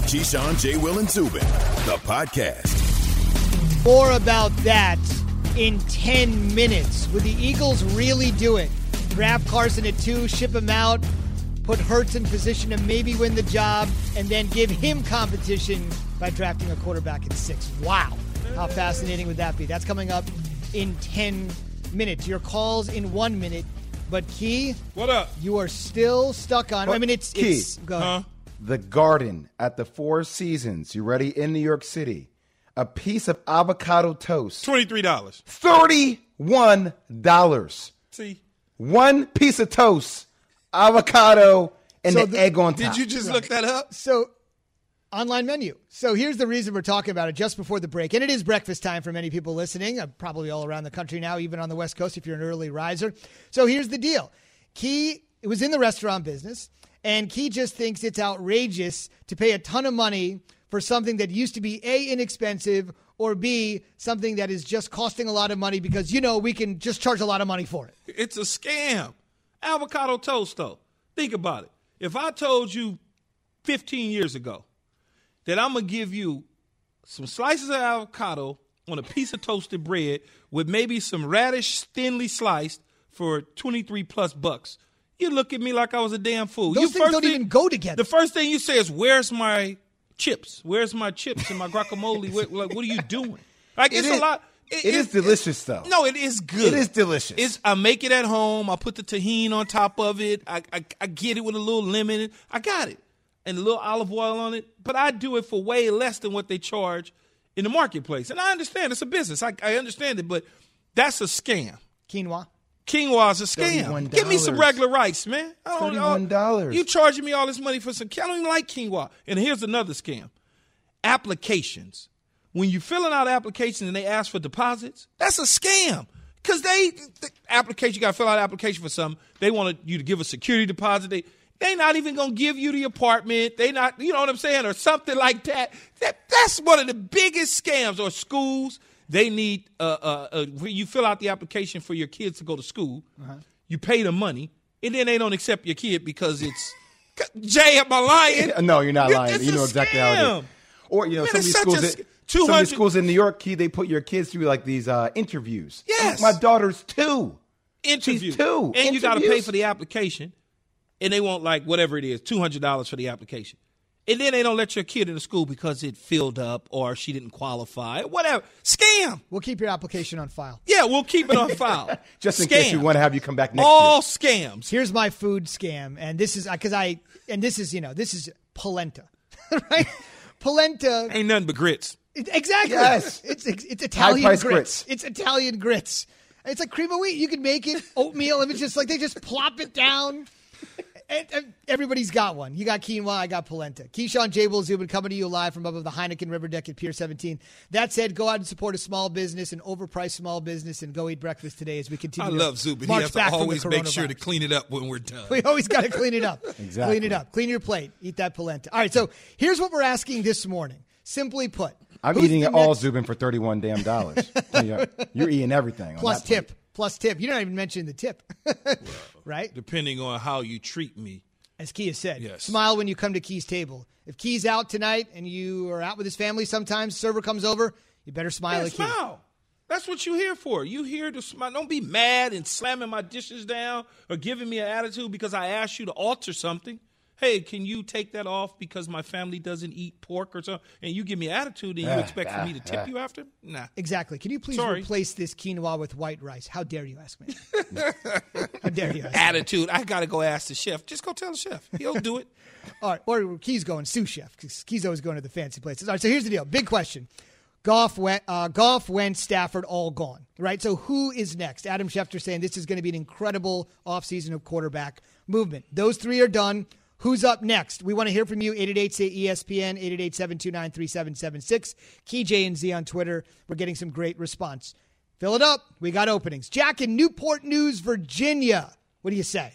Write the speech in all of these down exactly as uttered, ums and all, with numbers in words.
Keyshawn, J. Will, and Zubin, the podcast. More about that in ten minutes. Would the Eagles really do it? Draft Carson at two, ship him out, put Hurts in position to maybe win the job, and then give him competition by drafting a quarterback at six. Wow. How fascinating would that be? That's coming up in ten minutes. Your calls in one minute. But Key, what up? You are still stuck on. What? I mean, it's Key, it's go ahead. Huh? The Garden at the Four Seasons. You ready? In New York City. A piece of avocado toast. twenty-three dollars. thirty-one dollars. See? One piece of toast, avocado, and So the, the- egg on top. Did you just look that up? So, online menu. So here's the reason we're talking about it just before the break. And it is breakfast time for many people listening, uh, probably all around the country now, even on the West Coast if you're an early riser. So here's the deal. Key it was in the restaurant business, and Key just thinks it's outrageous to pay a ton of money for something that used to be A, inexpensive, or B, something that is just costing a lot of money because, you know, we can just charge a lot of money for it. It's a scam. Avocado toast, though. Think about it. If I told you fifteen years ago that I'm going to give you some slices of avocado on a piece of toasted bread with maybe some radish thinly sliced for twenty-three plus bucks, you look at me like I was a damn fool. Those you things first don't thing, even go together. The first thing you say is, where's my chips? Where's my chips and my guacamole? what, like, what are you doing? Like, It it's is- a lot. it is delicious, though. No, it is good. It is delicious. It's, I make it at home. I put the tahini on top of it. I, I I get it with a little lemon. I got it. And a little olive oil on it. But I do it for way less than what they charge in the marketplace. And I understand it's a business. I, I understand it, but that's a scam. Quinoa. Quinoa is a scam. thirty-one dollars. Give me some regular rice, man. I don't, thirty-one dollars. You charging me all this money for some, I don't even like quinoa. And here's another scam. Applications. When you're filling out applications and they ask for deposits, that's a scam. Because they, the application, you got to fill out an application for something. They want you to give a security deposit. They, they not even going to give you the apartment. They not, you know what I'm saying, or something like that. that that's one of the biggest scams. Or schools, they need, uh, uh, uh, when you fill out the application for your kids to go to school, uh-huh. you pay them money, and then they don't accept your kid because it's, Jay, am I lying? No, you're not lying. It's You know a exactly how it scam. is. Or, you know, Man, some of it's these such a schools, sc- that, some of two hundred these schools in New York, Key, they put your kids through like these uh, interviews. Yes. My daughter's two. Interview. She's two. And you got to pay Interviews. for the application, and they want like whatever it is, two hundred dollars for the application. And then they don't let your kid into school because it filled up or she didn't qualify, whatever. Scam. We'll keep your application on file. Yeah, we'll keep it on file. Just in Scam. case you want to have you come back next All year. scams. Here's my food scam, and this is because I and this is you know this is polenta, right? Polenta, Ain't nothing but grits. it- exactly. Yes. it's it's, it's Italian High-priced grits. grits. It's Italian grits. It's like cream of wheat. You can make it oatmeal, and it's just like they just plop it down. And, and everybody's got one. You got quinoa, I got polenta. Keyshawn, J. Will, Zubin coming to you live from above the Heineken River Deck at Pier seventeen. That said, go out and support a small business, an overpriced small business, and go eat breakfast today as we continue. I to love Zubin. He march has to back from the always make sure to coronavirus. clean it up when we're done. We always got to clean it up. Exactly. Clean it up. Clean your plate. Eat that polenta. All right, so here's what we're asking this morning. Simply put. I'm who's eating the it all, next- Zubin, for thirty-one damn dollars. you're, you're eating everything. on Plus that plate. tip. Plus tip. You're not even mentioning the tip. Right? Depending on how you treat me. As Key has said, Yes. smile when you come to Key's table. If Key's out tonight and you are out with his family sometimes, server comes over, you better smile Yeah, at Key. smile. That's what you're here for. You here to smile. Don't be mad and slamming my dishes down or giving me an attitude because I asked you to alter something. Hey, can you take that off because my family doesn't eat pork or something? And you give me an attitude and you expect for me to tip you after? Nah. Exactly. Can you please Sorry. replace this quinoa with white rice? How dare you ask me? How dare you ask me? Attitude. I got to go ask the chef. Just go tell the chef. He'll do it. All right, or Key's going sous chef because Key's always going to the fancy places. All right, so here's the deal. Big question. Goff went, uh, Goff, Wentz, Stafford, all gone, right? So who is next? Adam Schefter saying this is going to be an incredible offseason of quarterback movement. Those three are done. Who's up next? We want to hear from you. eight eight eight, say E S P N, eight eight eight, seven two nine, three seven seven six. Key J and Z on Twitter. We're getting some great response. Fill it up. We got openings. Jack in Newport News, Virginia. What do you say?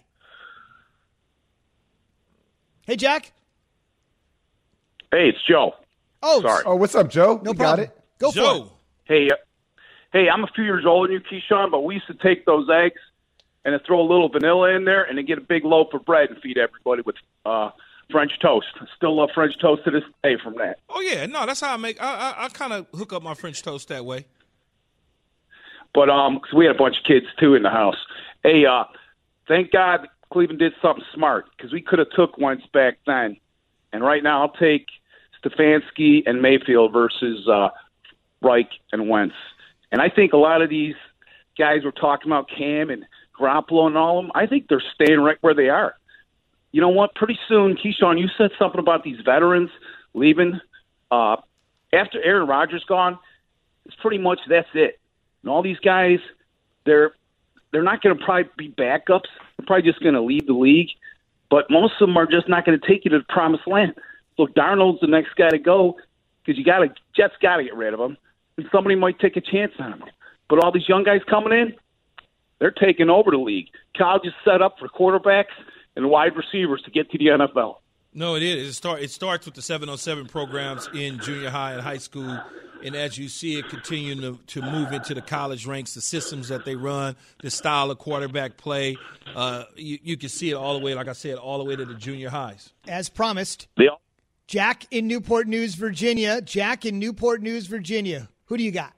Hey, Jack. Hey, it's Joe. Oh, Sorry. Oh, what's up, Joe? No you problem. got it? Go for it. Joe. Hey, uh, hey, I'm a few years older than you, Keyshawn, but we used to take those eggs and then throw a little vanilla in there and then get a big loaf of bread and feed everybody with uh, French toast. Still love French toast to this day from that. Oh, yeah. No, that's how I make I, – I, I kind of hook up my French toast that way. But um, cause we had a bunch of kids, too, in the house. Hey, uh, thank God Cleveland did something smart because we could have took Wentz back then. And right now I'll take Stefanski and Mayfield versus uh, Reich and Wentz. And I think a lot of these guys we're talking about, Cam and Garoppolo and all of them, I think they're staying right where they are. You know what? Pretty soon, Keyshawn, you said something about these veterans leaving. Uh, after Aaron Rodgers gone, it's pretty much that's it. And all these guys, they're they're not going to probably be backups. They're probably just going to lead the league. But most of them are just not going to take you to the promised land. Look, Darnold's the next guy to go because you got to Jets got to get rid of him, and somebody might take a chance on him. But all these young guys coming in, they're taking over the league. College is set up for quarterbacks and wide receivers to get to the N F L. No, it is. It, start, it starts with the seven oh seven programs in junior high and high school, and as you see it continuing to, to move into the college ranks, the systems that they run, the style of quarterback play, uh, you, you can see it all the way, like I said, all the way to the junior highs. As promised, Yeah. Jack in Newport News, Virginia. Jack in Newport News, Virginia. Who do you got?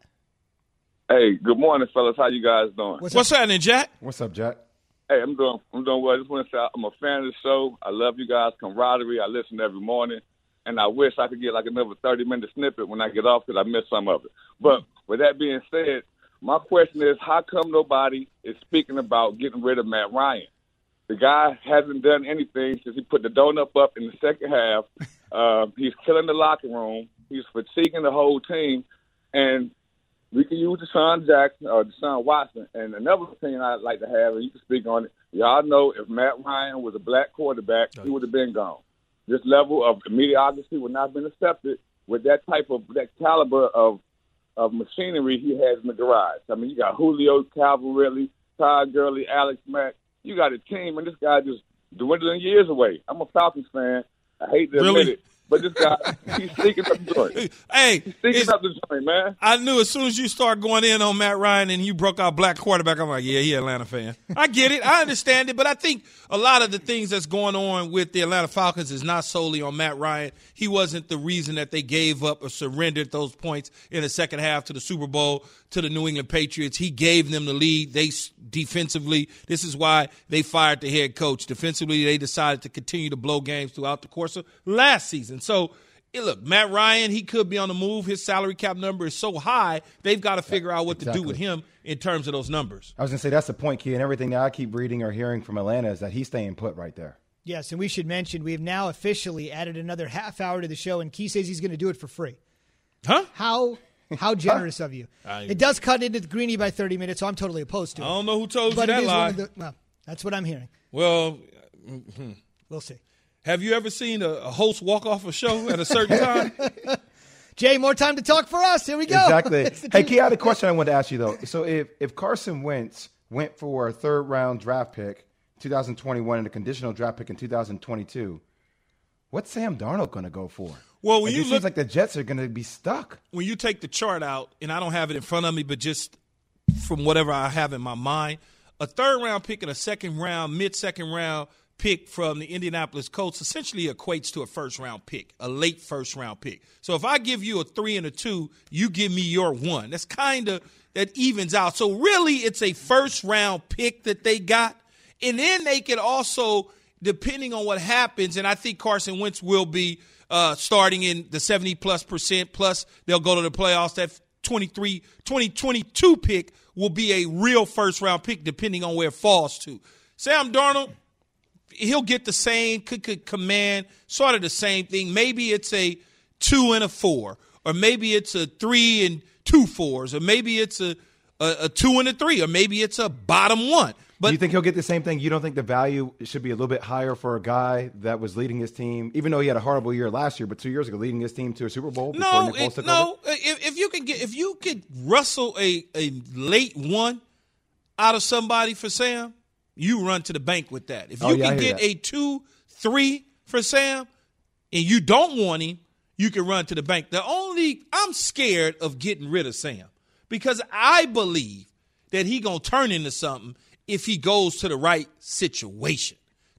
Hey, good morning, fellas. How you guys doing? What's, What's happening, Jack? What's up, Jack? Hey, I'm doing I'm doing well. I just want to say I'm a fan of the show. I love you guys' camaraderie. I listen every morning, and I wish I could get like another thirty-minute snippet when I get off because I missed some of it. But with that being said, my question is, how come nobody is speaking about getting rid of Matt Ryan? The guy hasn't done anything since he put the donut up in the second half. Uh, he's killing the locker room. He's fatiguing the whole team, and we can use Deshaun Jackson or Deshaun Watson. And another opinion I'd like to have, and you can speak on it, y'all know if Matt Ryan was a black quarterback, he would have been gone. This level of mediocrity would not have been accepted with that type of, that caliber of of machinery he has in the garage. I mean, you got Julio, Calvin Ridley, Todd Gurley, Alex Mack. You got a team, and this guy just dwindling years away. I'm a Falcons fan. I hate to Really? admit it. But this guy, he's sneaking up the joint. Hey, He's sneaking it's- up the joint, man. I knew as soon as you start going in on Matt Ryan and you broke out black quarterback, I'm like, yeah, he Atlanta fan. I get it. I understand it. But I think a lot of the things that's going on with the Atlanta Falcons is not solely on Matt Ryan. He wasn't the reason that they gave up or surrendered those points in the second half to the Super Bowl to the New England Patriots. He gave them the lead. They defensively, this is why they fired the head coach. Defensively, they decided to continue to blow games throughout the course of last season. So, hey, look, Matt Ryan, he could be on the move. His salary cap number is so high, they've got to figure out what Exactly. to do with him in terms of those numbers. I was going to say that's the point, Key, and everything that I keep reading or hearing from Atlanta is that he's staying put right there. Yes, and we should mention we have now officially added another half hour to the show, and Key says he's going to do it for free. Huh? How how generous of you. I- It does cut into the greenie by thirty minutes, so I'm totally opposed to I it. don't know who told But you it that is one lie. of the, well, that's what I'm hearing. Well, We'll see. have you ever seen a, a host walk off a show at a certain time? Jay, more time to talk for us. Here we go. Exactly. It's the Hey, truth. Key, I had a question I wanted to ask you, though. So if, if Carson Wentz went for a third-round draft pick two thousand twenty-one and a conditional draft pick in two thousand twenty-two, what's Sam Darnold going to go for? Well, when Like, you it look- seems like the Jets are going to be stuck. When you take the chart out, and I don't have it in front of me, but just from whatever I have in my mind, a third round pick and a second round, mid second round pick from the Indianapolis Colts essentially equates to a first round pick, a late first round pick. So if I give you a three and a two, you give me your one. That's kind of, that evens out. So really it's a first round pick that they got. And then they can also, depending on what happens, and I think Carson Wentz will be uh, starting in the seventy plus percent, plus they'll go to the playoffs. That twenty-three, twenty twenty-two pick will be a real first round pick depending on where it falls to. Sam Darnold, he'll get the same, could, could command sort of the same thing. Maybe it's a two and a four, or maybe it's a three and two fours, or maybe it's a, a, a two and a three, or maybe it's a bottom one. But Do you think he'll get the same thing? You don't think the value should be a little bit higher for a guy that was leading his team, even though he had a horrible year last year, but two years ago leading his team to a Super Bowl before no, Nick Foles it, took no. over? If, if you could get, if you could rustle a, a late one out of somebody for Sam, you run to the bank with that. If you Oh, yeah, I can hear get that. a two, three for Sam, and you don't want him, you can run to the bank. The only I'm scared of getting rid of Sam because I believe that he gonna turn into something if he goes to the right situation.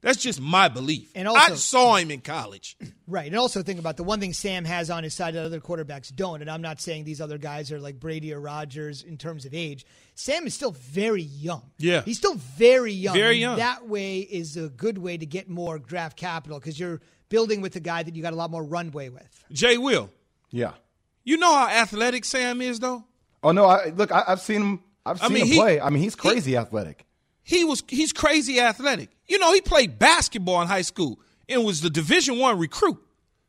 That's just my belief. And also, I saw him in college. Right. And also think about the one thing Sam has on his side that other quarterbacks don't, and I'm not saying these other guys are like Brady or Rodgers in terms of age. Sam is still very young. Yeah. He's still very young. Very young. And that way is a good way to get more draft capital because you're building with a guy that you got a lot more runway with. Jay Will. Yeah. You know how athletic Sam is, though? Oh, no. I, look, I, I've seen him. I've seen I mean, him he, play. I mean, he's crazy he, athletic. He was he's crazy athletic. You know, he played basketball in high school and was the Division One recruit.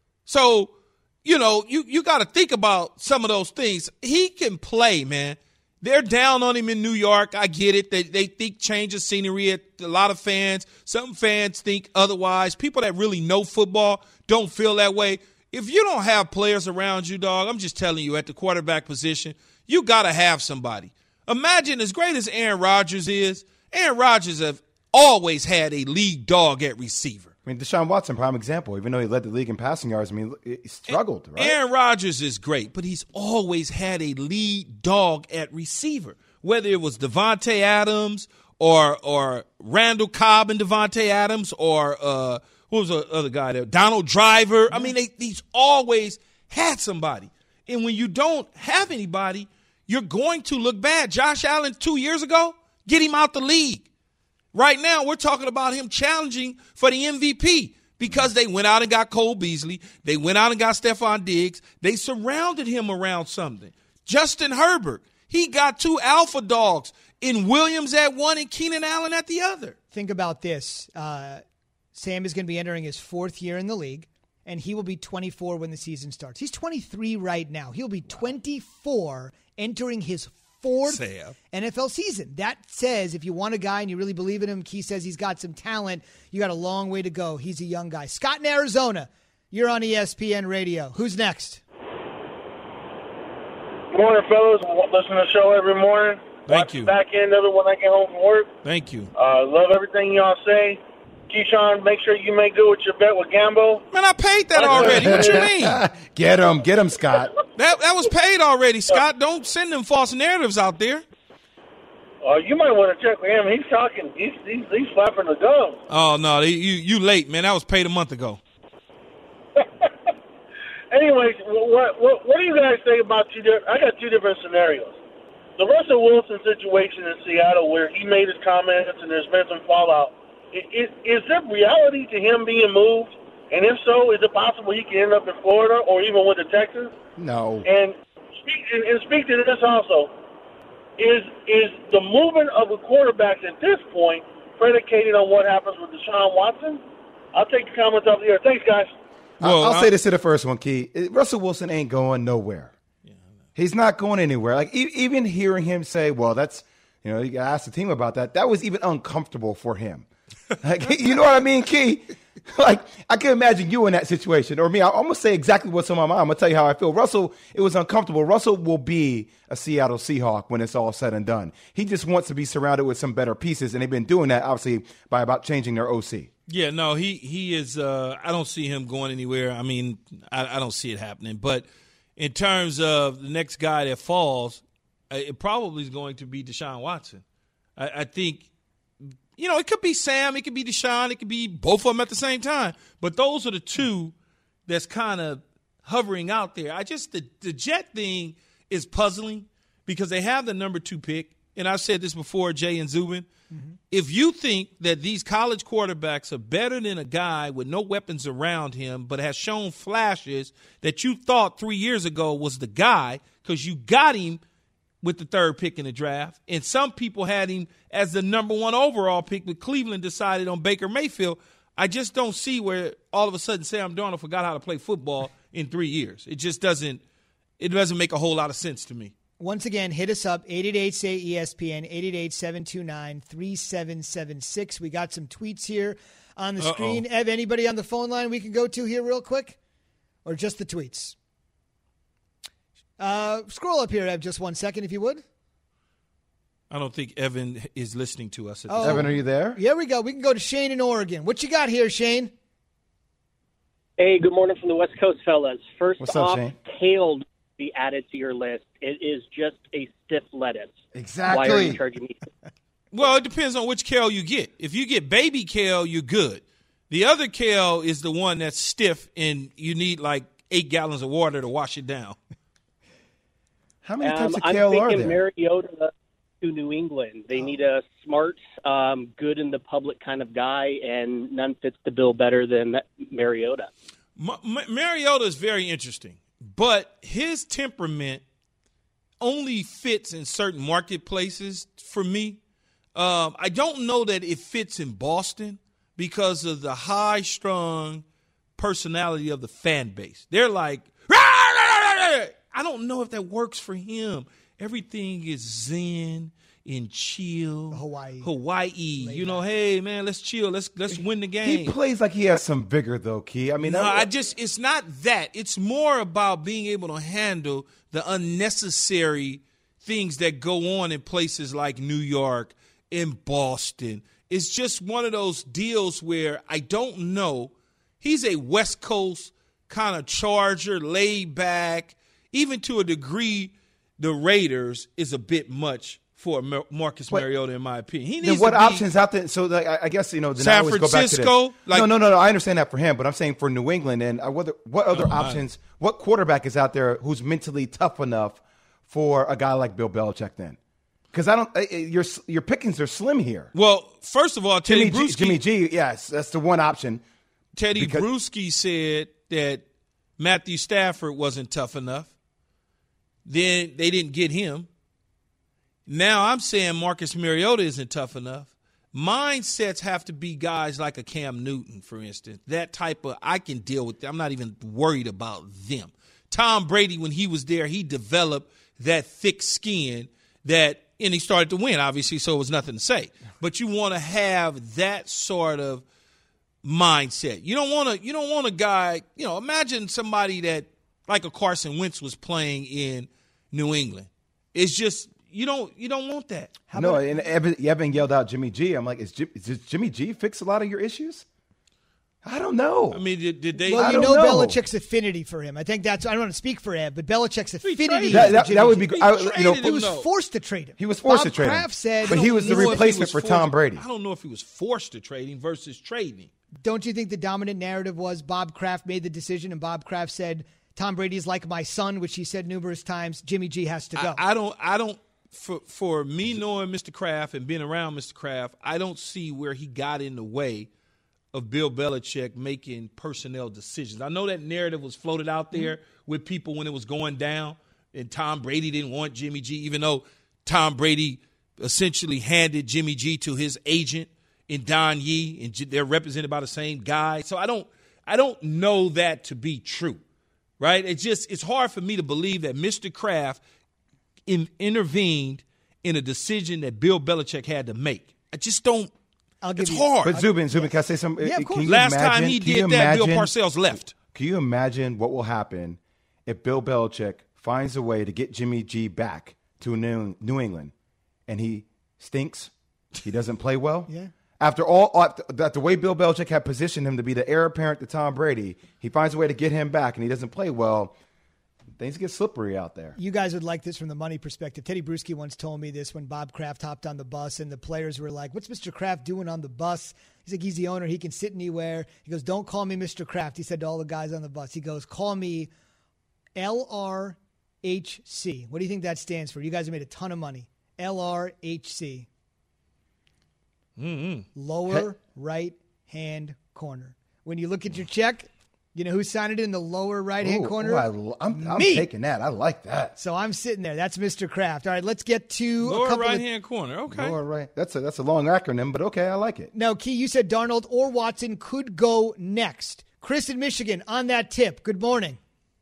So, you know, you, you got to think about some of those things. He can play, man. They're down on him in New York. I get it. They they think change of scenery. A lot of fans, some fans think otherwise. People that really know football don't feel that way. If you don't have players around you, dog, I'm just telling you, at the quarterback position, you got to have somebody. Imagine as great as Aaron Rodgers is, Aaron Rodgers have always had a league dog at receiver. I mean, Deshaun Watson, prime example. Even though he led the league in passing yards, I mean, he struggled, right? Aaron Rodgers is great, but he's always had a lead dog at receiver. Whether it was Devontae Adams or or Randall Cobb and Devontae Adams or uh, what was the other guy there? Donald Driver. I mean, they, he's always had somebody. And when you don't have anybody, you're going to look bad. Josh Allen two years ago, get him out the league. Right now, we're talking about him challenging for the M V P because they went out and got Cole Beasley. They went out and got Stephon Diggs. They surrounded him around something. Justin Herbert, he got two alpha dogs in Williams at one and Keenan Allen at the other. Think about this. Uh, Sam is going to be entering his fourth year in the league, and he will be twenty-four when the season starts. He's twenty-three right now. He'll be twenty-four entering his fourth Sam. N F L season. That says if you want a guy and you really believe in him, Key says he's got some talent, you got a long way to go. He's a young guy. Scott in Arizona, you're on E S P N Radio. Who's next? Good morning, fellas. Listen to the show every morning. Thank Watch you. the back end of it when I get home from work. Thank you. Uh, love everything y'all say. Keyshawn, make sure you make good with your bet with Gambo. Man, I paid that already. What you mean? Get him. Get him, Scott. That that was paid already, Scott. Don't send them false narratives out there. Uh, you might want to check with him. He's talking. He's he's, he's flapping the gum. Oh, no. You, you late, man. That was paid a month ago. Anyways, what, what what do you guys think about two different? I got two different scenarios. The Russell Wilson situation in Seattle, where he made his comments and there's been some fallout. Is, is there reality to him being moved? And if so, is it possible he can end up in Florida or even with the Texans? No. And speak, and, and speak to this also. Is is the movement of the quarterbacks at this point predicated on what happens with Deshaun Watson? I'll take the comments off the air. Thanks, guys. Well, I'll, I'll I- say this to the first one, Key. Russell Wilson ain't going nowhere. He's not going anywhere. Like e- even hearing him say, "Well, that's," you know, you got to ask the team about that. That was even uncomfortable for him. Like, you know what I mean, Key? Like, I can imagine you in that situation, or me. I'm gonna say exactly what's on my mind. I'm gonna tell you how I feel. Russell, it was uncomfortable. Russell will be a Seattle Seahawk when it's all said and done. He just wants to be surrounded with some better pieces, and they've been doing that obviously by about changing their O C. Yeah, no, he he is. Uh, I don't see him going anywhere. I mean, I, I don't see it happening. But in terms of the next guy that falls, it probably is going to be Deshaun Watson. I, I think, you know, it could be Sam, it could be Deshaun, it could be both of them at the same time. But those are the two that's kind of hovering out there. I just the, the Jet thing is puzzling because they have the number two pick, and I've said this before, Jay and Zubin. Mm-hmm. If you think that these college quarterbacks are better than a guy with no weapons around him but has shown flashes that you thought three years ago was the guy because you got him with the third pick in the draft, and some people had him as the number one overall pick, but Cleveland decided on Baker Mayfield, I just don't see where all of a sudden Sam Darnold forgot how to play football in three years. It just doesn't it doesn't make a whole lot of sense to me. Once again, hit us up, eight eight eight, S A Y, E S P N, eight eight eight, seven two nine, three seven seven six. We got some tweets here on the Uh-oh. screen. Ev, anybody on the phone line we can go to here real quick? Or just the tweets? Uh, scroll up here, Ev, just one second, if you would. I don't think Evan is listening to us. At Oh. this Evan, are you there? Here we go. We can go to Shane in Oregon. What you got here, Shane? Hey, good morning from the West Coast, fellas. First What's up, off, Shane? kale be added to your list. It is just a stiff lettuce. Exactly. Why are you charging me? Well, it depends on which kale you get. If you get baby kale, you're good. The other kale is the one that's stiff and you need like eight gallons of water to wash it down. How many Um, types of I'm kale are thinking there? Mariota to New England. They need a smart, um, good in the public kind of guy, and none fits the bill better than Mariota. Ma- Ma- Mariota is very interesting, but his temperament only fits in certain marketplaces for me. Um, I don't know that it fits in Boston because of the high-strung personality of the fan base. They're like, rah, rah, rah, rah. I don't know if that works for him. Everything is zen and chill. Hawaii. Hawaii. You know, hey, man, let's chill. Let's let's win the game. He plays like he has some vigor, though, Key. I mean, No, that- I just, it's not that. It's more about being able to handle the unnecessary things that go on in places like New York, in Boston. It's just one of those deals where I don't know. He's a West Coast kind of charger, laid back. Even to a degree, the Raiders is a bit much for Mar- Marcus But- Mariota, in my opinion. He needs Then what to be, options out there? So like, I I guess, you know, then San I always go back to Francisco? this. Like- no, no, no, no. I understand that for him, but I'm saying for New England and uh, what, what other Oh, I- options, what quarterback is out there who's mentally tough enough for a guy like Bill Belichick then? Because I don't, uh, your your pickings are slim here. Well, first of all, Teddy Jimmy G, Bruschi, Jimmy G, yes, that's the one option. Teddy because- Bruschi said that Matthew Stafford wasn't tough enough. Then they didn't get him. Now I'm saying Marcus Mariota isn't tough enough. Mindsets have to be guys like a Cam Newton, for instance. That type of, I can deal with them. I'm not even worried about them. Tom Brady, when he was there, he developed that thick skin that, and he started to win, obviously, so it was nothing to say. But you want to have that sort of mindset. You don't want to, you don't want a guy, you know, imagine somebody that, like a Carson Wentz was playing in New England. It's just, you don't, you don't want that. How no, about- and Evan, Evan yelled out Jimmy G. I'm like, is, Jim, does Jimmy G fix a lot of your issues? I don't know. I mean, did, did they? Well, I you don't know, know. Belichick's affinity for him. I think that's. I don't want to speak for Ed, but Belichick's affinity. traded that, for that, Jimmy that would G. be, I, you know, traded He him, was though. forced to trade him. He was forced Bob to trade him. Kraft said, But he was I the don't know if he replacement was for forced- Tom Brady. I don't know if he was forced to trade him versus trading. Don't you think the dominant narrative was Bob Kraft made the decision, and Bob Kraft said Tom Brady is like my son, which he said numerous times. Jimmy G has to go. I, I don't. I don't. For for me knowing Mister Kraft and being around Mister Kraft, I don't see where he got in the way of Bill Belichick making personnel decisions. I know that narrative was floated out there mm-hmm. with people when it was going down, and Tom Brady didn't want Jimmy G, even though Tom Brady essentially handed Jimmy G to his agent in Don Yee, and they're represented by the same guy. So I don't. I don't know that to be true, right? It's just it's hard for me to believe that Mister Kraft in, intervened in a decision that Bill Belichick had to make. I just don't. I'll give It's you, hard. But Zubin, Zubin, can I say something? Yeah, of course. Can you Last imagine, time he can you did that, Bill imagine- Parcells left. Can you imagine what will happen if Bill Belichick finds a way to get Jimmy G back to New, New England and he stinks? He doesn't play well? Yeah. After all, after, that the way Bill Belichick had positioned him to be the heir apparent to Tom Brady, he finds a way to get him back and he doesn't play well. Things get slippery out there. You guys would like this from the money perspective. Teddy Bruschi once told me this when Bob Kraft hopped on the bus and the players were like, what's Mister Kraft doing on the bus? He's like, he's the owner. He can sit anywhere. He goes, don't call me Mister Kraft. He said to all the guys on the bus. He goes, call me L R H C. What do you think that stands for? You guys have made a ton of money. L R H C. Mm-hmm. Lower right hand corner. When you look at your check, you know who signed it in the lower right-hand Ooh, corner? ooh, I, lo- I'm, I'm Me. taking that. I like that. So I'm sitting there. That's Mister Kraft. All right, let's get to a Lower couple right of... hand corner. Okay. All right. That's a, that's a long acronym, but okay, I like it. Now, Key, you said Darnold or Watson could go next. Chris in Michigan on that tip. Good morning.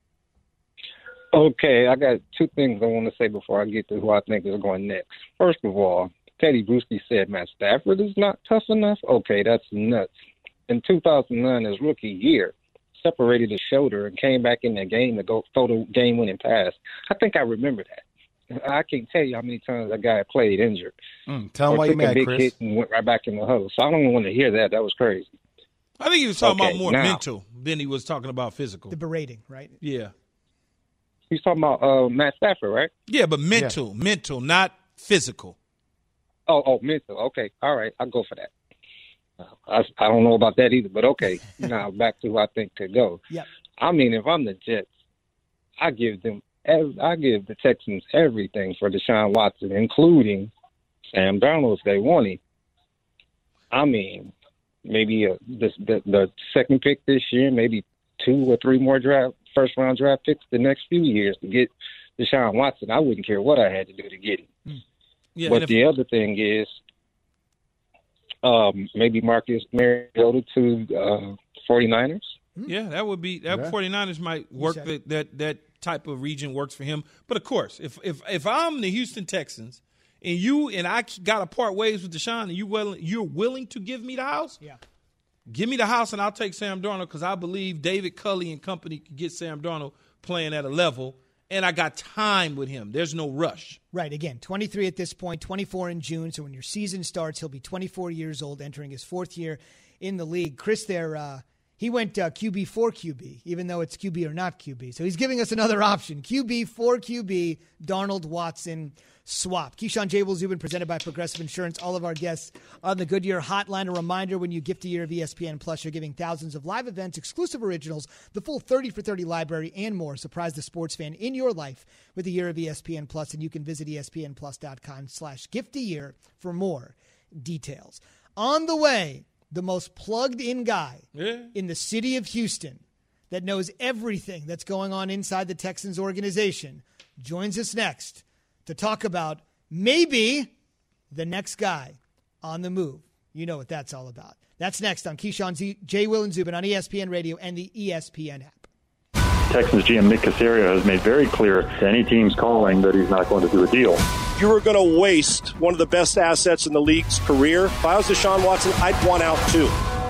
Okay, I got two things I want to say before I get to who I think is going next. First of all, Teddy Bruschi said Matt Stafford is not tough enough. Okay, that's nuts. In two thousand nine, his rookie year, separated his shoulder and came back in that game to go throw the game-winning pass. I think I remember that. I can't tell you how many times that guy played injured. Mm, tell him or why you took a mad, big Chris. hit and went right back in the huddle. So I don't want to hear that. That was crazy. I think he was talking Okay, about more now- mental than he was talking about physical. The berating, right? Yeah. He's talking about uh, Matt Stafford, right? Yeah, but mental, mental, not physical. Oh, oh, mental. Okay, all right, I'll go for that. I, I don't know about that either, but okay. Now back to who I think could go. Yep. I mean, if I'm the Jets, I give them, ev- I give the Texans everything for Deshaun Watson, including Sam Darnold if they want him. I mean, maybe a, the, the the second pick this year, maybe two or three more draft first round draft picks the next few years to get Deshaun Watson. I wouldn't care what I had to do to get him. Yeah, but if, the other thing is, um, maybe Marcus Mariota to uh, 49ers. Yeah, that would be that. Yeah. 49ers might work. That, that that type of region works for him. But of course, if if if I'm the Houston Texans and you and I got to part ways with Deshaun, and you willing you're willing to give me the house, Yeah. give me the house, and I'll take Sam Darnold because I believe David Culley and company can get Sam Darnold playing at a level, and I got time with him. There's no rush. Right. Again, twenty-three at this point, twenty-four in June. So when your season starts, he'll be twenty-four years old, entering his fourth year in the league. Chris there, uh, he went uh, Q B for Q B, even though it's Q B or not Q B. So he's giving us another option. Q B for Q B, Darnold Watson swap. Keyshawn, J. Will Zubin, presented by Progressive Insurance. All of our guests on the Goodyear Hotline. A reminder, when you gift a year of E S P N Plus, you're giving thousands of live events, exclusive originals, the full thirty for thirty library, and more. Surprise the sports fan in your life with a year of E S P N Plus, and you can visit espnplus.com slash gift a year for more details. On the way, the most plugged-in guy Yeah. in the city of Houston that knows everything that's going on inside the Texans organization joins us next to talk about maybe the next guy on the move. You know what that's all about. That's next on Keyshawn, Z- J. Will, and Zubin on E S P N Radio and the E S P N app. Texans G M Nick Caserio has made very clear to any teams calling that he's not going to do a deal. You were going to waste one of the best assets in the league's career. If I was Deshaun Watson, I'd want out too.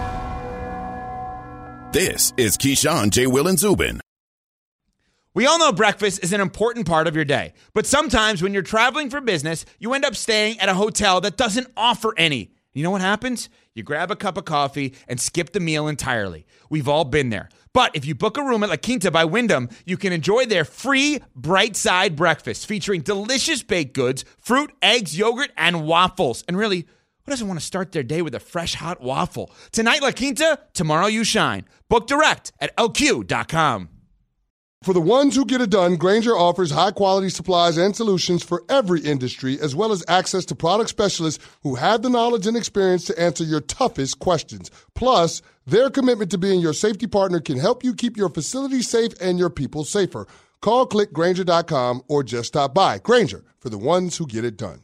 This is Keyshawn, J. Will, and Zubin. We all know breakfast is an important part of your day, but sometimes when you're traveling for business, you end up staying at a hotel that doesn't offer any. You know what happens? You grab a cup of coffee and skip the meal entirely. We've all been there. But if you book a room at La Quinta by Wyndham, you can enjoy their free Bright Side breakfast featuring delicious baked goods, fruit, eggs, yogurt, and waffles. And really, who doesn't want to start their day with a fresh, hot waffle? Tonight, La Quinta, tomorrow you shine. Book direct at L Q dot com. For the ones who get it done, Grainger offers high-quality supplies and solutions for every industry, as well as access to product specialists who have the knowledge and experience to answer your toughest questions. Plus, their commitment to being your safety partner can help you keep your facility safe and your people safer. Call, click Grainger dot com, or just stop by. Grainger, for the ones who get it done.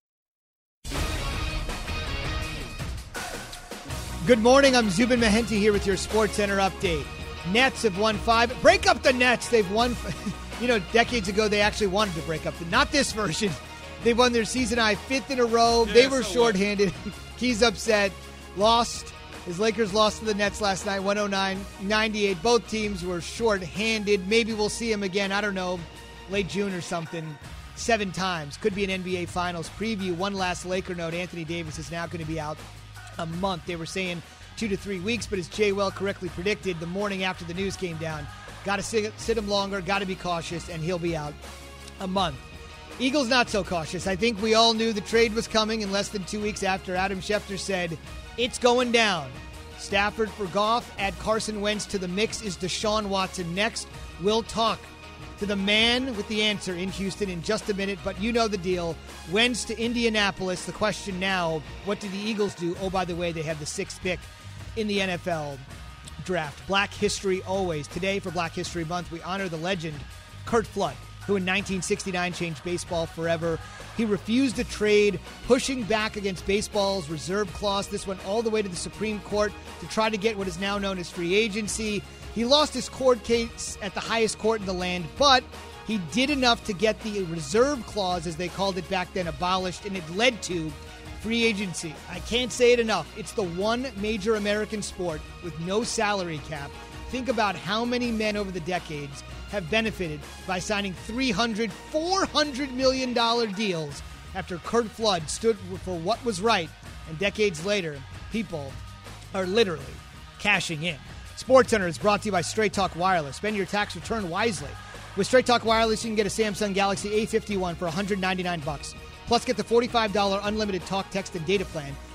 Good morning. I'm Zubin Mehenti here with your SportsCenter update. Nets have won five. Break up the Nets. They've won. You know, decades ago, they actually wanted to break up the. Not this version. They won their season high fifth in a row. Yeah, they were so shorthanded. Key's upset. Lost. His Lakers lost to the Nets last night, one oh nine ninety-eight. Both teams were shorthanded. Maybe we'll see them again. I don't know, late June or something. Seven times. Could be an N B A Finals preview. One last Laker note. Anthony Davis is now going to be out a month. They were saying two to three weeks, but as Jay Well correctly predicted, the morning after the news came down, got to sit, sit him longer, got to be cautious, and he'll be out a month. Eagles not so cautious. I think we all knew the trade was coming in less than two weeks after Adam Schefter said, it's going down. Stafford for Goff, add Carson Wentz to the mix. Is Deshaun Watson next? We'll talk to the man with the answer in Houston in just a minute, but you know the deal. Wentz to Indianapolis. The question now, what do the Eagles do? Oh, by the way, they have the sixth pick in the N F L draft. Black history always. Today for Black History Month, we honor the legend Curt Flood, who in nineteen sixty-nine changed baseball forever. He refused to trade, pushing back against baseball's reserve clause. This went all the way to the Supreme Court to try to get what is now known as free agency. He lost his court case at the highest court in the land, but he did enough to get the reserve clause, as they called it back then, abolished, and it led to free agency. I can't say it enough. It's the one major American sport with no salary cap. Think about how many men over the decades have benefited by signing three hundred, four hundred million dollars deals after Curt Flood stood for what was right, and decades later, people are literally cashing in. SportsCenter is brought to you by Straight Talk Wireless. Spend your tax return wisely. With Straight Talk Wireless, you can get a Samsung Galaxy A fifty-one for one hundred ninety-nine bucks. Plus, get the forty-five dollars unlimited talk, text, and data plan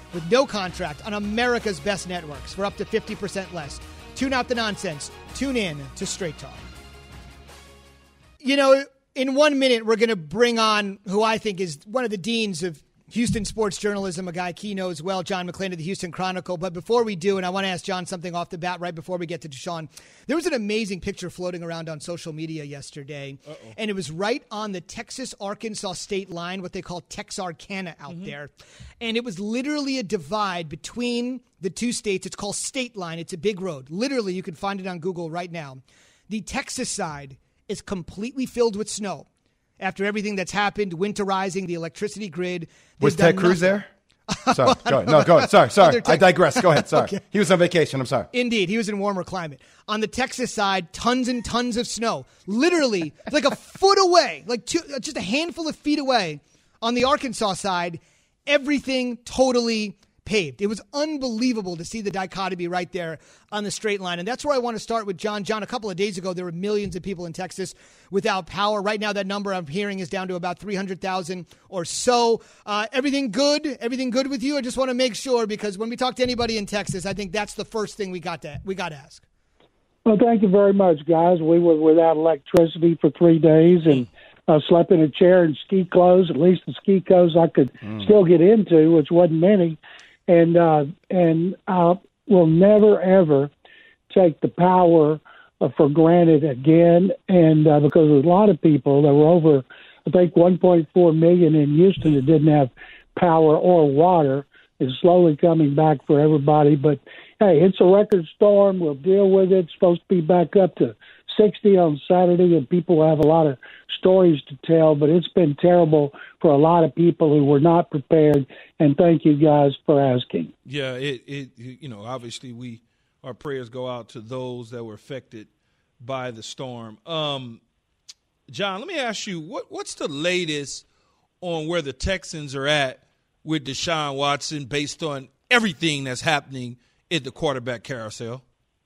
with no contract on America's best networks for up to fifty percent less. Tune out the nonsense. Tune in to Straight Talk. You know, in one minute, we're going to bring on who I think is one of the deans of Houston sports journalism, a guy Key knows well, John McClain of the Houston Chronicle. But before we do, and I want to ask John something off the bat right before we get to Deshaun, there was an amazing picture floating around on social media yesterday, Uh-oh. and it was right on the Texas-Arkansas state line, what they call Texarkana out mm-hmm. there. And it was literally a divide between the two states. It's called State Line. It's a big road. Literally, you can find it on Google right now. The Texas side is completely filled with snow. After everything that's happened, winterizing, the electricity grid. Was Ted Cruz there? Sorry, go ahead. No, go ahead. Sorry, sorry. I digress. Go ahead. Sorry. Okay. He was on vacation. I'm sorry. Indeed. He was in warmer climate. On the Texas side, tons and tons of snow. Literally, like a foot away, like two, just a handful of feet away. On the Arkansas side, everything totally paved. It was unbelievable to see the dichotomy right there on the straight line. And that's where I want to start with John. John, a couple of days ago, there were millions of people in Texas without power. Right now, that number I'm hearing is down to about three hundred thousand or so. Uh, everything good? Everything good with you? I just want to make sure, because when we talk to anybody in Texas, I think that's the first thing we got to we got to ask. Well, thank you very much, guys. We were without electricity for three days and uh, slept in a chair in ski clothes, at least the ski clothes I could mm. still get into, which wasn't many. And uh, and I will never, ever take the power uh, for granted again. And uh, because there's a lot of people, there were over, I think, one point four million in Houston that didn't have power or water. It's slowly coming back for everybody. But, hey, it's a record storm. We'll deal with it. It's supposed to be back up to sixty on Saturday, and people have a lot of stories to tell, but it's been terrible for a lot of people who were not prepared, and thank you guys for asking. Yeah, it, it you know, obviously we our prayers go out to those that were affected by the storm. Um, John, let me ask you, what what's the latest on where the Texans are at with Deshaun Watson based on everything that's happening in the quarterback carousel?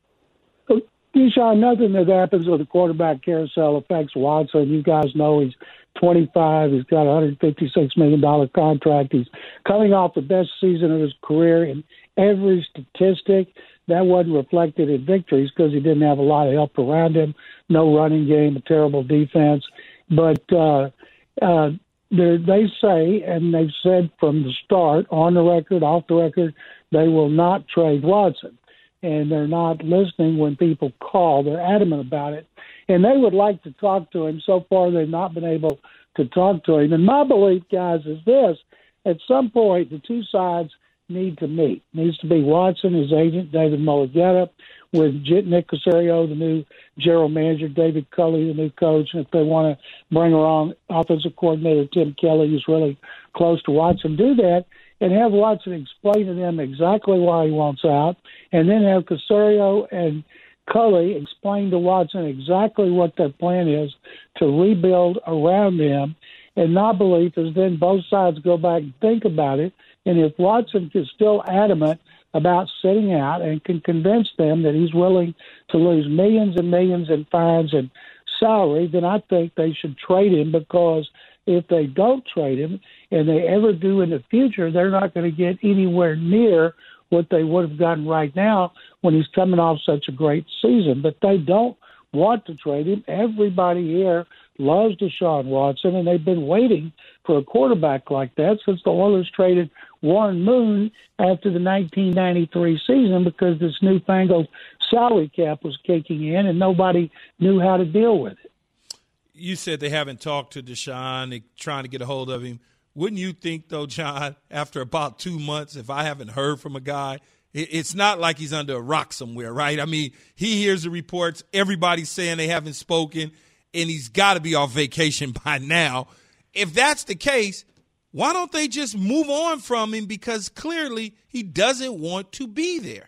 Deshaun, nothing that happens with the quarterback carousel affects Watson. You guys know he's twenty-five. He's got a one hundred fifty-six million dollars contract. He's coming off the best season of his career in every statistic. That wasn't reflected in victories because he didn't have a lot of help around him. No running game, a terrible defense. But uh, uh, they say, and they've said from the start, on the record, off the record, they will not trade Watson. And they're not listening when people call. They're adamant about it. And they would like to talk to him. So far, they've not been able to talk to him. And my belief, guys, is this. At some point, the two sides need to meet. It needs to be Watson, his agent, David Mulugheta, with Nick Caserio, the new general manager, David Culley, the new coach. And if they want to bring along offensive coordinator Tim Kelly, who's really close to Watson, do that. And have Watson explain to them exactly why he wants out, and then have Caserio and Culley explain to Watson exactly what their plan is to rebuild around him. And my belief is then both sides go back and think about it. And if Watson is still adamant about sitting out and can convince them that he's willing to lose millions and millions in fines and salary, then I think they should trade him, because if they don't trade him and they ever do in the future, they're not going to get anywhere near what they would have gotten right now when he's coming off such a great season. But they don't want to trade him. Everybody here loves Deshaun Watson, and they've been waiting for a quarterback like that since the Oilers traded Warren Moon after the nineteen ninety-three season, because this newfangled salary cap was kicking in and nobody knew how to deal with it. You said they haven't talked to Deshaun, they're trying to get a hold of him. Wouldn't you think, though, John, after about two months, if I haven't heard from a guy, it's not like he's under a rock somewhere, right? I mean, he hears the reports, everybody's saying they haven't spoken, and he's got to be off vacation by now. If that's the case, why don't they just move on from him? Because clearly he doesn't want to be there.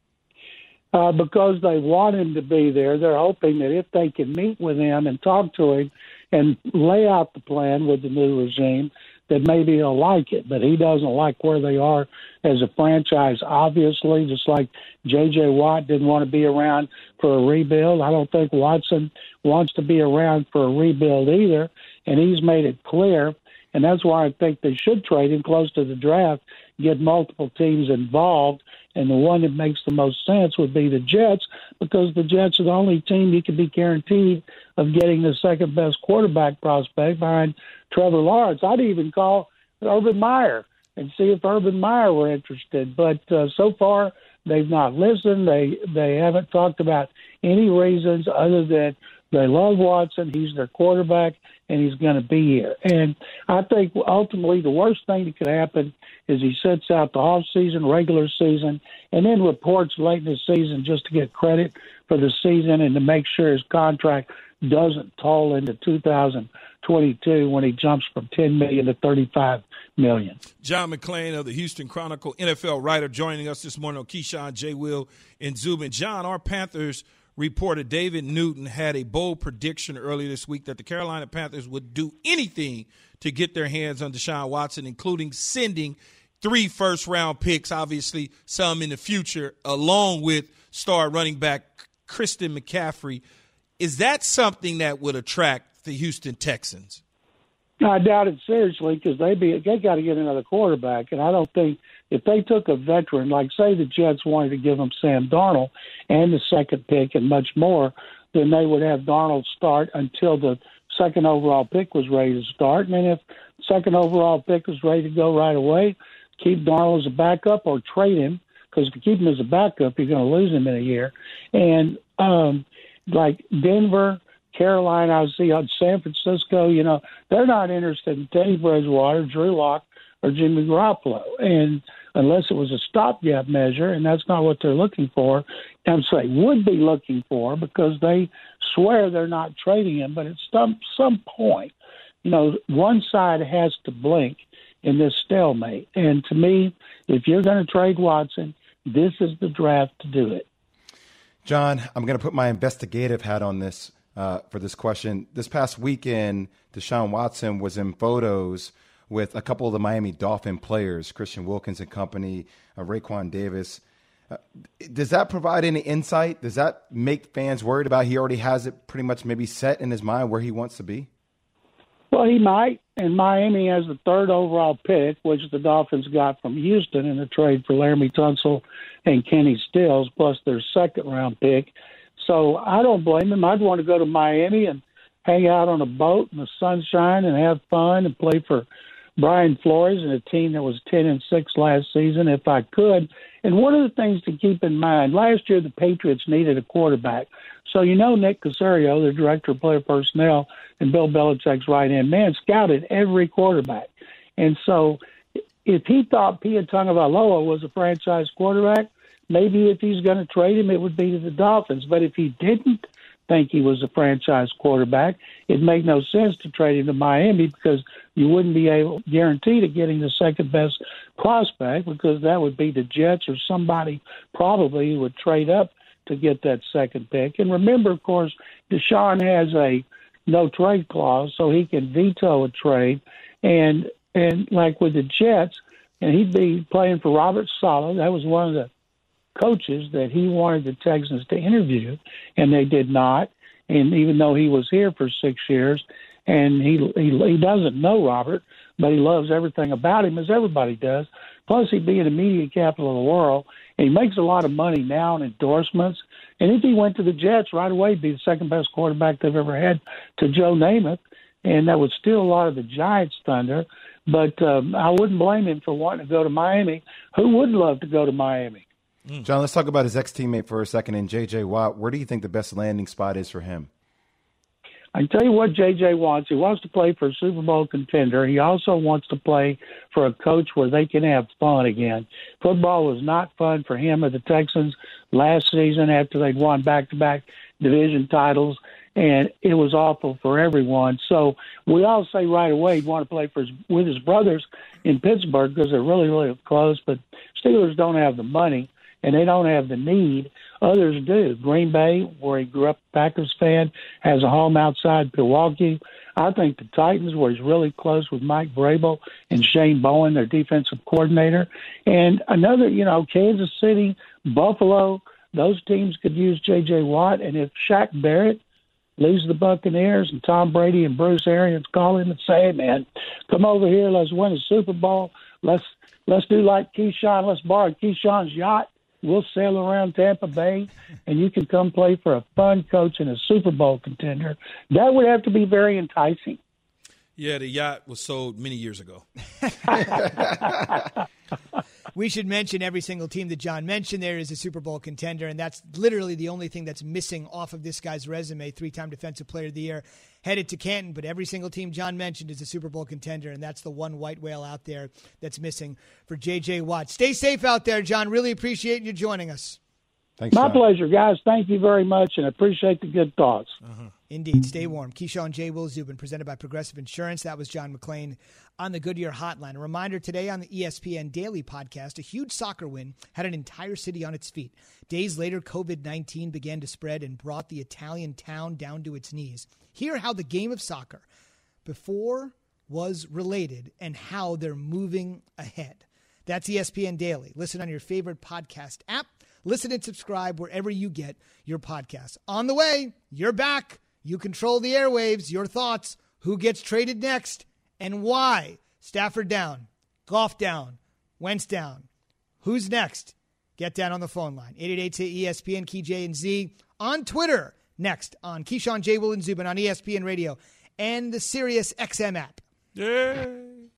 Uh, because they want him to be there. They're hoping that if they can meet with him and talk to him and lay out the plan with the new regime, that maybe he'll like it. But he doesn't like where they are as a franchise, obviously, just like J J. Watt didn't want to be around for a rebuild. I don't think Watson wants to be around for a rebuild either, and he's made it clear. And that's why I think they should trade him close to the draft, get multiple teams involved. And the one that makes the most sense would be the Jets, because the Jets are the only team you could be guaranteed of getting the second best quarterback prospect behind Trevor Lawrence. I'd even call Urban Meyer and see if Urban Meyer were interested. But uh, so far, they've not listened. They they haven't talked about any reasons other than they love Watson. He's their quarterback, and he's going to be here. And I think ultimately the worst thing that could happen is he sits out the off season, regular season, and then reports late in the season just to get credit for the season and to make sure his contract doesn't toll into two thousand twenty-two when he jumps from ten million dollars to thirty-five million dollars. John McClain of the Houston Chronicle, N F L writer, joining us this morning on Keyshawn, J. Will, and Zubin. John, our Panthers reporter David Newton had a bold prediction earlier this week that the Carolina Panthers would do anything to get their hands on Deshaun Watson, including sending three first-round picks, obviously some in the future, along with star running back Christian McCaffrey. Is that something that would attract the Houston Texans? I doubt it seriously, because they be they got to get another quarterback, and I don't think if they took a veteran, like say the Jets wanted to give them Sam Darnold and the second pick and much more, then they would have Darnold start until the second overall pick was ready to start, and then if the second overall pick was ready to go right away, keep Darnold as a backup or trade him, because to keep him as a backup, you're going to lose him in a year. And um, like Denver, Carolina, I see on San Francisco, you know, they're not interested in Teddy Bridgewater, Drew Lock, or Jimmy Garoppolo. And unless it was a stopgap measure, and that's not what they're looking for, I'm saying would be looking for, because they swear they're not trading him. But at some, some point, you know, one side has to blink in this stalemate. And to me, if you're going to trade Watson, this is the draft to do it. John, I'm going to put my investigative hat on this uh, for this question. This past weekend, Deshaun Watson was in photos with a couple of the Miami Dolphin players, Christian Wilkins and company, uh, Raekwon Davis. Uh, does that provide any insight? Does that make fans worried about he already has it pretty much maybe set in his mind where he wants to be? Well, he might. And Miami has the third overall pick, which the Dolphins got from Houston in a trade for Laramie Tunsil and Kenny Stills, plus their second-round pick. So I don't blame him. I'd want to go to Miami and hang out on a boat in the sunshine and have fun and play for Brian Flores and a team that was ten and six last season if I could. And one of the things to keep in mind, last year the Patriots needed a quarterback. So you know Nick Caserio, the director of player personnel and Bill Belichick's right-hand man, scouted every quarterback. And so if he thought Tua Tagovailoa was a franchise quarterback, maybe if he's going to trade him, it would be to the Dolphins. But if he didn't think he was a franchise quarterback, it made no sense to trade him to Miami, because you wouldn't be able guaranteed of getting the second best prospect, because that would be the Jets or somebody probably who would trade up to get that second pick. And remember, of course, Deshaun has a no trade clause, so he can veto a trade. And and like with the Jets, and he'd be playing for Robert Saleh. That was one of the coaches that he wanted the Texans to interview, and they did not. And even though he was here for six years, and he he, he doesn't know Robert, but he loves everything about him, as everybody does. Plus, he'd be in the media capital of the world, and he makes a lot of money now in endorsements. And if he went to the Jets right away, he'd be the second best quarterback they've ever had to Joe Namath, and that would steal a lot of the Giants' thunder. But um, I wouldn't blame him for wanting to go to Miami. Who would love to go to Miami? John, let's talk about his ex-teammate for a second, and J J. Watt. Where do you think the best landing spot is for him? I can tell you what J J wants. He wants to play for a Super Bowl contender. He also wants to play for a coach where they can have fun again. Football was not fun for him or the Texans last season after they'd won back-to-back division titles, and it was awful for everyone. So we all say right away he'd want to play for his, with his brothers in Pittsburgh, because they're really, really close, but Steelers don't have the money, and they don't have the need. Others do. Green Bay, where he grew up a Packers fan, has a home outside Milwaukee. I think the Titans, where he's really close with Mike Vrabel and Shane Bowen, their defensive coordinator. And another, you know, Kansas City, Buffalo, those teams could use J J. Watt. And if Shaq Barrett leaves the Buccaneers and Tom Brady and Bruce Arians call him and say, hey, man, come over here, let's win a Super Bowl, let's let's do like Keyshawn. Let's borrow Keyshawn's yacht. We'll sail around Tampa Bay, and you can come play for a fun coach and a Super Bowl contender. That would have to be very enticing. Yeah, the yacht was sold many years ago. We should mention every single team that John mentioned there is a Super Bowl contender, and that's literally the only thing that's missing off of this guy's resume, three-time Defensive Player of the Year, headed to Canton. But every single team John mentioned is a Super Bowl contender, and that's the one white whale out there that's missing for J J. Watt. Stay safe out there, John. Really appreciate you joining us. Thanks, My John. pleasure, guys. Thank you very much, and appreciate the good thoughts. Uh-huh. Indeed. Stay warm. Keyshawn J. Will Zubin, presented by Progressive Insurance. That was John McClain on the Goodyear Hotline. A reminder today on the E S P N Daily podcast, a huge soccer win had an entire city on its feet. Days later, covid nineteen began to spread and brought the Italian town down to its knees. Hear how the game of soccer before was related and how they're moving ahead. That's E S P N Daily. Listen on your favorite podcast app. Listen and subscribe wherever you get your podcasts. On the way, you're back. You control the airwaves. Your thoughts. Who gets traded next and why? Stafford down. Goff down. Wentz down. Who's next? Get down on the phone line. eight eight eight E S P N, Key J and Z. On Twitter. Next on Keyshawn J. Will and Zubin on E S P N Radio and the Sirius X M app. Yay.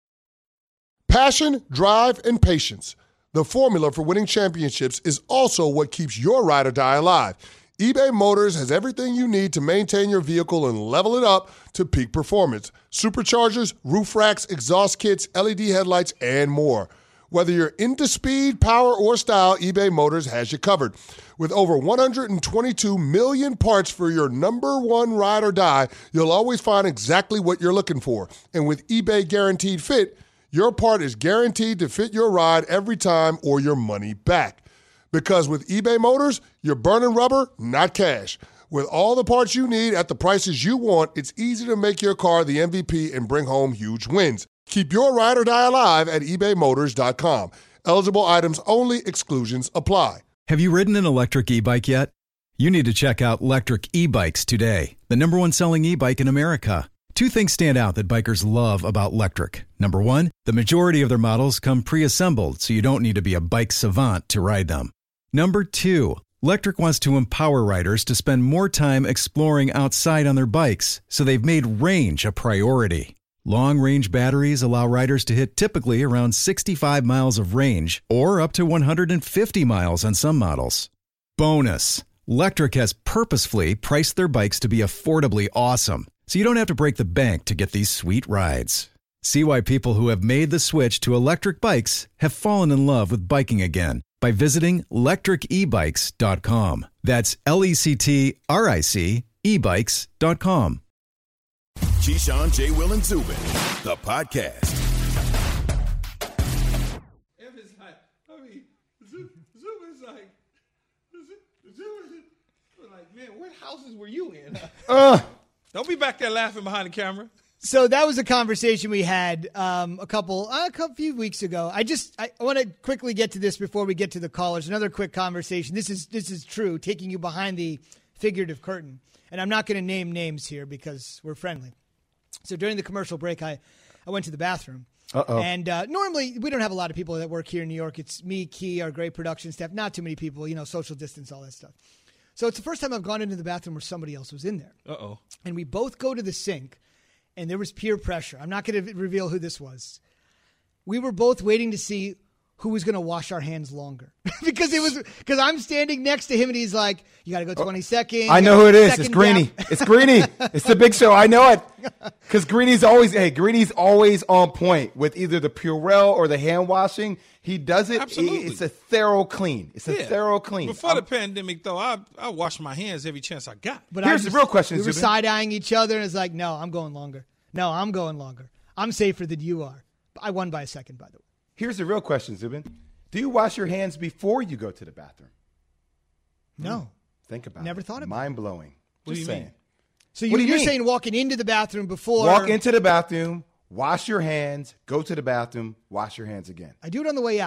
Passion, drive, and patience. The formula for winning championships is also what keeps your ride or die alive. eBay Motors has everything you need to maintain your vehicle and level it up to peak performance. Superchargers, roof racks, exhaust kits, L E D headlights, and more. Whether you're into speed, power, or style, eBay Motors has you covered. With over one hundred twenty-two million parts for your number one ride or die, you'll always find exactly what you're looking for. And with eBay Guaranteed Fit, your part is guaranteed to fit your ride every time or your money back. Because with eBay Motors, you're burning rubber, not cash. With all the parts you need at the prices you want, it's easy to make your car the M V P and bring home huge wins. Keep your ride or die alive at ebay motors dot com. Eligible items only. Exclusions apply. Have you ridden an electric e-bike yet? You need to check out Lectric E-Bikes today, the number one selling e-bike in America. Two things stand out that bikers love about Lectric. Number one, the majority of their models come pre-assembled, so you don't need to be a bike savant to ride them. Number two, Lectric wants to empower riders to spend more time exploring outside on their bikes, so they've made range a priority. Long-range batteries allow riders to hit typically around sixty-five miles of range, or up to one hundred fifty miles on some models. Bonus, Lectric has purposefully priced their bikes to be affordably awesome, so you don't have to break the bank to get these sweet rides. See why people who have made the switch to electric bikes have fallen in love with biking again by visiting lectric e bikes dot com. That's L E C T R I C e bikes dot com. Keyshawn, J. Will, and Zubin, the podcast. It's like, I mean, Zubin's like, Zubin's like, man, what houses were you in? Uh, Don't be back there laughing behind the camera. So that was a conversation we had um, a couple uh, a couple few weeks ago. I just I want to quickly get to this before we get to the callers. Another quick conversation. This is this is true, taking you behind the figurative curtain. And I'm not going to name names here because we're friendly. So during the commercial break, I, I went to the bathroom. Uh-oh. And uh, normally we don't have a lot of people that work here in New York. It's me, Key, our great production staff. Not too many people, you know, social distance, all that stuff. So it's the first time I've gone into the bathroom where somebody else was in there. Uh-oh. And we both go to the sink, and there was peer pressure. I'm not going to reveal who this was. We were both waiting to see who was going to wash our hands longer. because it was because I'm standing next to him, and he's like, you got to go twenty seconds. I know who it is. It's Greeny. It's Greeny. It's the Big Show. I know it. Because Greeny's always, hey, Greeny's always on point with either the Purell or the hand washing. He does it. Absolutely. It's a thorough clean. It's a Yeah. thorough clean. Before the pandemic, though, I I washed my hands every chance I got. But Here's I just, the real question, We were Zubin. side-eyeing each other, and it's like, no, I'm going longer. No, I'm going longer. I'm safer than you are. I won by a second, by the way. Here's the real question, Zubin. Do you wash your hands before you go to the bathroom? No. Think about Never it. thought about Mind blowing. What do Just you saying. mean? So What you, do you you're mean? saying walking into the bathroom before. Walk into the bathroom, wash your hands, go to the bathroom, wash your hands again. I do it on the way out.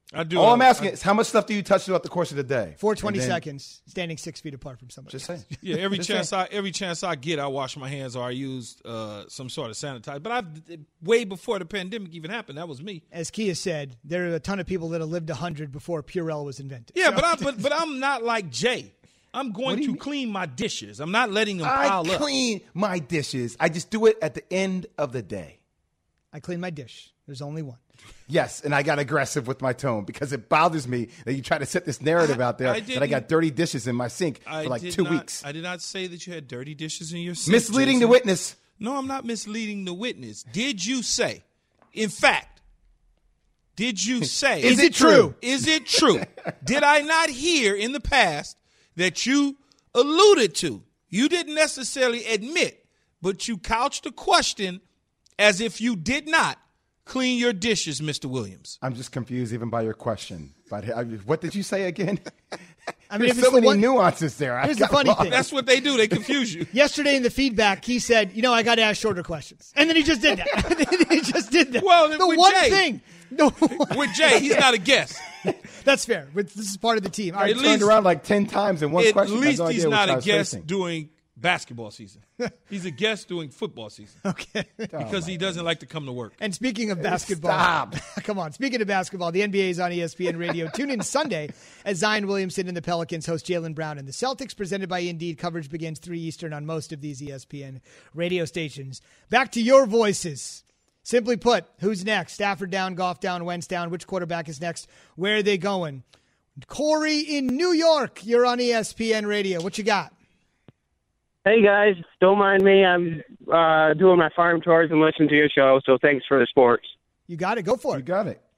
I do. All I'm asking I, is how much stuff do you touch throughout the course of the day? For twenty then, seconds, standing six feet apart from somebody. Just saying. Yeah, every Just chance saying. I every chance I get, I wash my hands or I use uh, some sort of sanitizer. But I've way before the pandemic even happened, that was me. As Kia said, there are a ton of people that have lived one hundred before Purell was invented. Yeah, So- but I but but I'm not like Jay. I'm going to mean? clean my dishes. I'm not letting them I pile up. clean my dishes. I just do it at the end of the day. I clean my dish. There's only one. Yes, and I got aggressive with my tone because it bothers me that you try to set this narrative out there I that I got didn't- dirty dishes in my sink I for like did two not- weeks. I did not say that you had dirty dishes in your sink. Misleading Jason. the witness. No, I'm not misleading the witness. Did you say, in fact, did you say, Is it true? Is it true? Did I not hear in the past that you alluded to? You didn't necessarily admit, but you couched the question as if you did not clean your dishes, Mister Williams. I'm just confused even by your question. But I- what did you say again? I mean, There's if it's so the many one- nuances there. I Here's the got funny lost. thing. That's what they do. They confuse you. Yesterday in the feedback, he said, you know, I got to ask shorter questions. And then he just did that. he just did that. Well, the with one Jay- thing. The With Jay, he's not a guest. That's fair. But this is part of the team. All I right, At turned least- around like ten times in one At question. I have least no he's idea which not I a was guest facing. doing basketball season. He's a guest doing football season Okay. because he doesn't like to come to work. And speaking of basketball, Stop. come on. Speaking of basketball, the N B A is on E S P N Radio. Tune in Sunday as Zion Williamson and the Pelicans host Jaylen Brown and the Celtics. Presented by Indeed. Coverage begins three Eastern on most of these E S P N radio stations. Back to your voices. Simply put, who's next? Stafford down, Goff down, Wentz down. Which quarterback is next? Where are they going? Corey in New York. You're on E S P N Radio. What you got? Hey guys, don't mind me. I'm uh, doing my farm tours and listening to your show, so thanks for the sports. You got it. Go for You it. got it.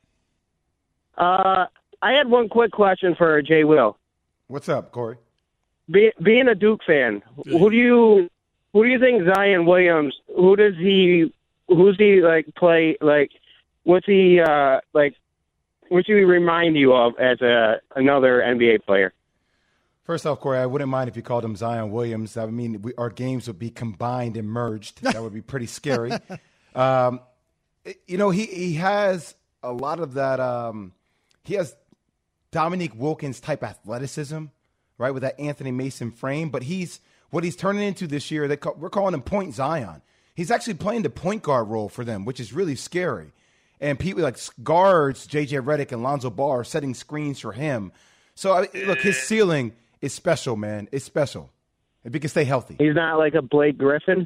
Uh, I had one quick question for Jay Will. What's up, Corey? Be, being a Duke fan, who do you who do you think Zion Williams? Who does he? Who's he like play? Like, what's he uh, like? What's he remind you of as a another N B A player? First off, Corey, I wouldn't mind if you called him Zion Williams. I mean, we, our games would be combined and merged. That would be pretty scary. um, you know, he, he has a lot of that. Um, he has Dominique Wilkins type athleticism, right, with that Anthony Mason frame. But he's what he's turning into this year. They call, we're calling him Point Zion. He's actually playing the point guard role for them, which is really scary. And people like guards, J J Redick and Lonzo Ball are setting screens for him. So, I mean, look, his ceiling is special, man. It's special. If he can stay healthy. He's not like a Blake Griffin.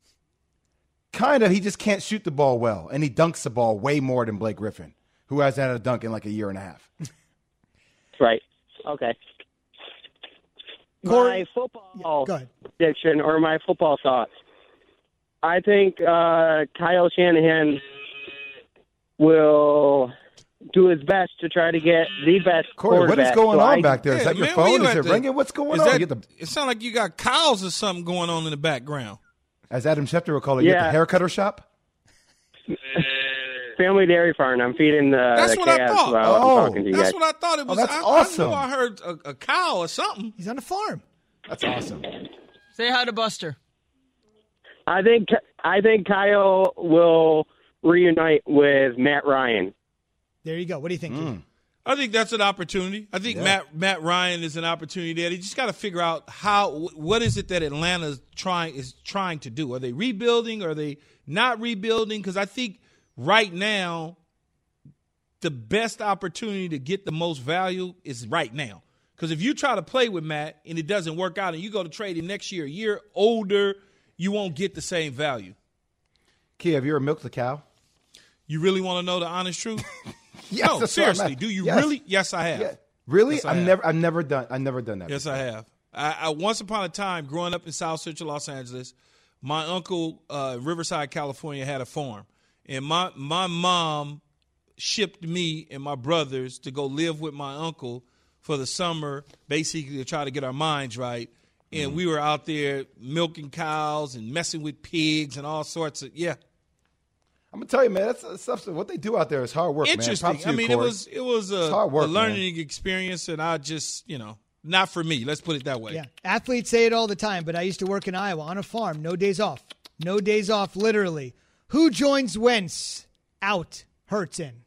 Kind of. He just can't shoot the ball well. And he dunks the ball way more than Blake Griffin, who hasn't had a dunk in like a year and a half. Right. Okay. Corey- My football Go ahead. prediction or my football thoughts. I think uh, Kyle Shanahan will do his best to try to get the best Corey, what is quarterback. going So on I- back there? Is Yeah, that your man, where phone? you Is at it the- ringing? What's going is on? that- You get the, it sounds like you got cows or something going on in the background. as Adam Schefter would call it, you at Yeah. the haircutter shop? Family Dairy Farm. I'm feeding the, That's the what I calves thought. while I'm Oh, talking to you That's guys. what I thought it was. that's I, awesome. I knew I heard a, a cow or something. He's on a farm. That's awesome. Say hi to Buster. I think I think Kyle will reunite with Matt Ryan. There you go. What do you think? Hmm. Keith? I think that's an opportunity. I think Yeah. Matt Matt Ryan is an opportunity there. They just got to figure out how what is it that Atlanta's trying is trying to do. Are they rebuilding? Are they not rebuilding? Because I think right now the best opportunity to get the most value is right now. Because if you try to play with Matt and it doesn't work out, and you go to trade him next year, a year older, you won't get the same value. Key, have you ever milked a cow? You really want to know the honest truth? Yes, no, that's what I'm seriously. at. Do you Yes. really? Yes, I have. Yeah. Really? Yes, I I've have. never, I've never done, I've never done that. Yes, I have. I, I once upon a time, growing up in South Central Los Angeles, my uncle, uh, Riverside, California, had a farm, and my my mom shipped me and my brothers to go live with my uncle for the summer, basically to try to get our minds right. And mm. we were out there milking cows and messing with pigs and all sorts of yeah. I'm gonna tell you, man. That's, that's stuff. What they do out there is hard work. Interesting. Man. Props to I you, mean, Corey. it was it was a, hard work, a learning man. experience, and I just you know not for me. Let's put it that way. Yeah. Athletes say it all the time, but I used to work in Iowa on a farm. No days off. No days off, literally. Who joins Wentz? Out. Hurts in.